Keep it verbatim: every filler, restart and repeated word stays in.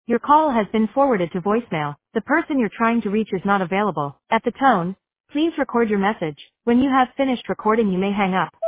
Your call has been forwarded to voicemail. The person you're trying to reach is not available. At the tone, please record your message. When you have finished recording, you may hang up.